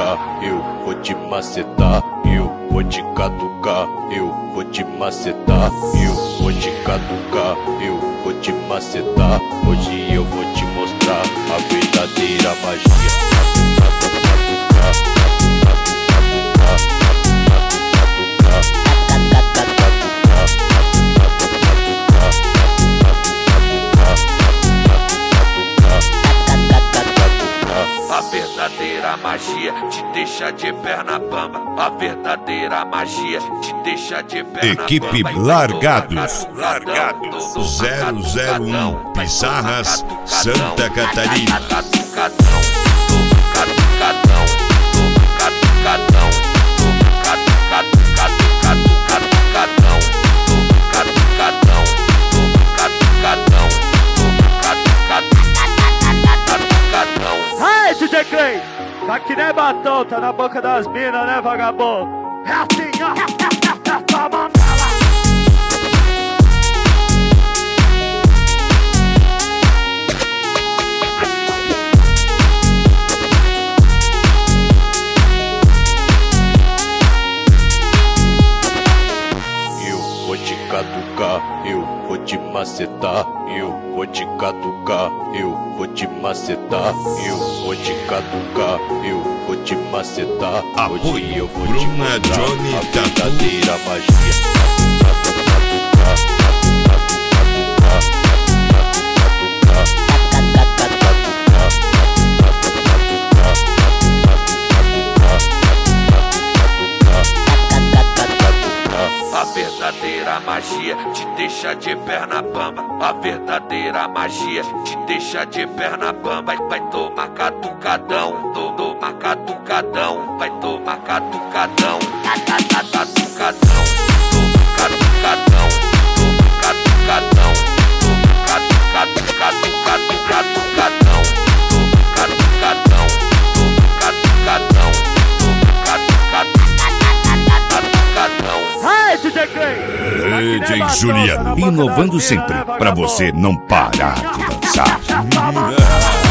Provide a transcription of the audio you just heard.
catucar, eu vou te macetar, eu vou te catucar, eu vou te macetar, eu vou te catucar, eu vou te macetar. Hoje eu vou te mostrar a verdadeira magia. A verdadeira magia te deixa de perna bamba. A verdadeira magia te deixa de perna bamba. Equipe Largados 001 Pissarras, Santa Catarina. DJ Clay, tá que nem batom, tá na boca das minas, né, vagabundo? É assim, ó, toma nela. Eu vou te catucar, eu vou te macetar, eu vou te catucar, eu vou te macetar, eu vou te catucar, eu vou te macetar. Hoje eu vou te mostrar a verdadeira magia. A verdadeira magia te deixa de perna bamba. A verdadeira magia te deixa de perna bamba. Vai tomar catucadão, toma catucadão. Vai tomar catucadão, catucadão, catucadão, catucadão, catucadão, catucadão, catucadão, catucadão. DJ Juliano, inovando sempre, pra você não parar de dançar.